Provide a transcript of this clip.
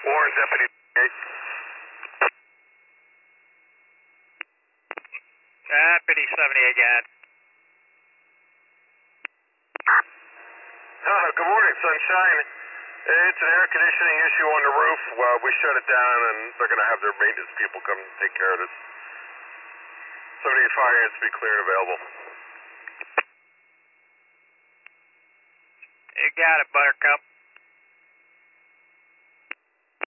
Warren, Deputy 8. Deputy 78, go ahead. Good morning, Sunshine. It's an air conditioning issue on the roof. We shut it down, and they're going to have their maintenance people come take care of this. 78 fire units to be clear and available. You got it, Buttercup.